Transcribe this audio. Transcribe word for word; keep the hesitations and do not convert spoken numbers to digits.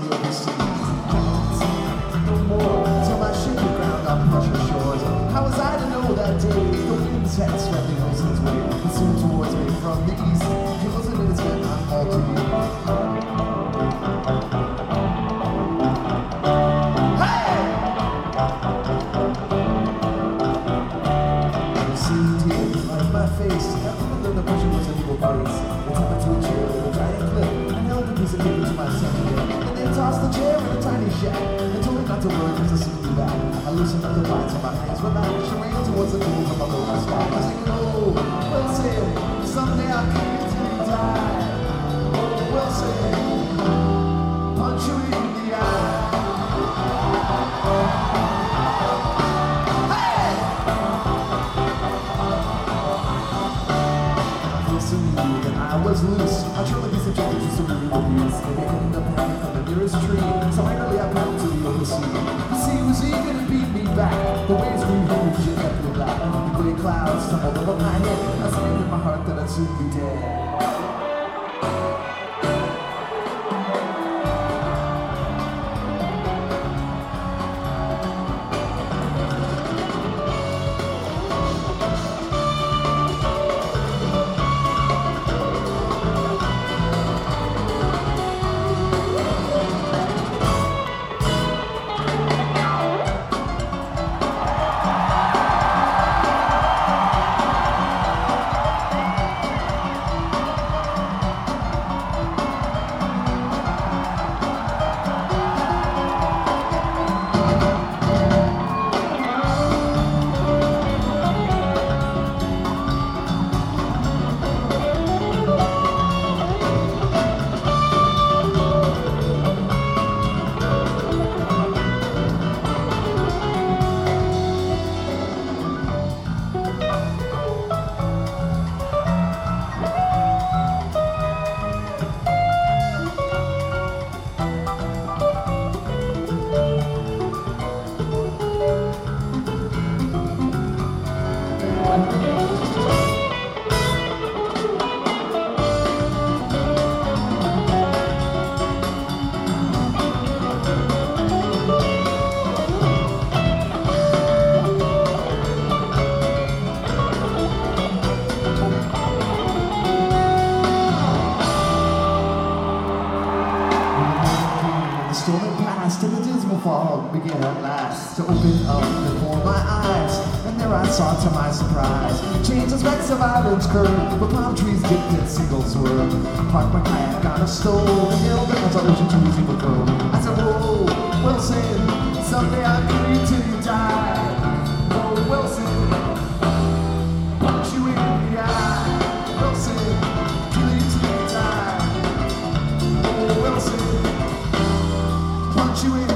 the open sea. No more, till my ship would ground on pressure shores. How was I to know that day the winds had swept the ocean's way, pursued towards me from the east? It wasn't in its men, I'm all to you. Hey! The sea tears like my face. After the pressure was an evil place. They took me to a chair with a giant clip and held a piece of paper to my center. And they tossed the chair in a tiny shack and told me not to worry because I soon be back. I loosened up the vines on my hands, but I ran towards the goals of my lower spot. I was like, oh, Wilson, someday I'll kill you till you die. Oh, Wilson, punch you in the eye. Hey! I feel so new that I was loose. I truly be subjected to some real abuse. Maybe I could end up hanging from the nearest tree. So finally I went to the open sea. The sea was eager to beat me back. The waves grew huge and left me black. The gray clouds tumbled over my head. I screamed in my heart that I'd soon be dead. Storm had passed and the dismal fog began at last to open up before my eyes, and there I saw to my surprise changeless wrecks of islands curved, where palm trees dipped in single swerve. Parked my kayak on a stove and held it as I ocean to his evil cove. I said, whoa, Wilson, someday I'll kill you till you die. Oh, Wilson, punch you in the eye. Wilson, kill you till you die. Oh, Wilson, punch you in